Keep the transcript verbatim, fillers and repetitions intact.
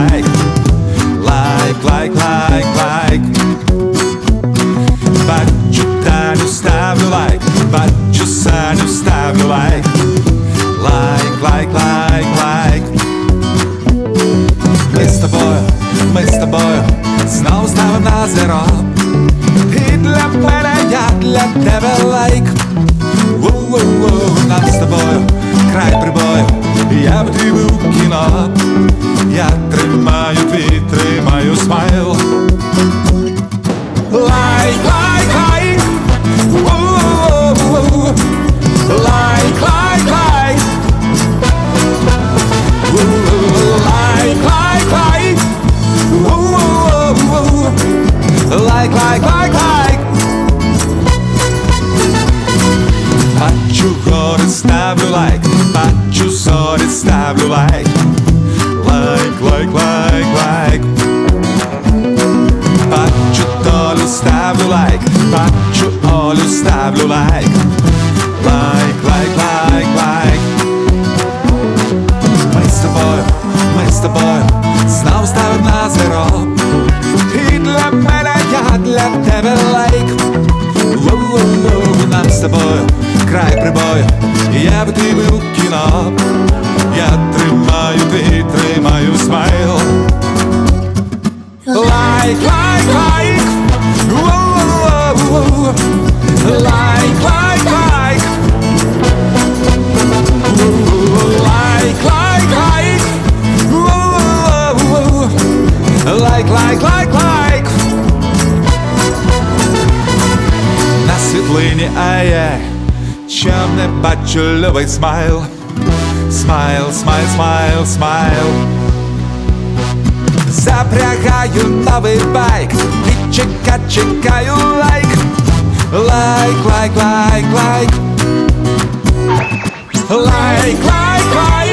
лайк. Лайк, лайк, лайк, лайк. Бачу Таню, ставлю лайк. Бачу Саню, ставлю лайк. Лайк, лайк, лайк, лайк. Ми з тобою, ми з тобою знов ставим на зеро. І для мене, я для тебе лайк. Воу-воу-воу, нам з тобою край прибою. Я в тебе у кіно. Я тримаю твій, тримаю смайл. Лайк, лайк, лайк. Воу-воу-воу. Лайк, лайк, лайк. Лайк, лайк, лайк. Воу-воу-воу. Лайк, лайк, лайк, лайк. Бачу гори, ставлю лайк. Бачу зорі, ставлю лайк. Лайк, лайк, лайк, лайк. Бачу долю, ставлю лайк. Бачу Олю, ставлю лайк. Лайк, лайк, лайк, лайк. Ми з тобою, ми з тобою знов ставим на зеро. І для мене, я для тебе лайк. Воу-воу-воу, нам з тобою край прибою. Я в тебе у кіно. Я тримаю твій, тримаю смайл. Лайк, лайк, лайк. Воу-воу-воу. Лайк, лайк, лайк. Лайк, лайк, лайк. Воу-воу-воу. Лайк, лайк, лайк, лайк. На світлині, ай-яй, чом не бачу любий смайл. Смайл, смайл, смайл, смайл. Запрягаю новий байк. І чека, чекаю лайк. Лайк, лайк, лайк, лайк. Лайк, лайк, лайк.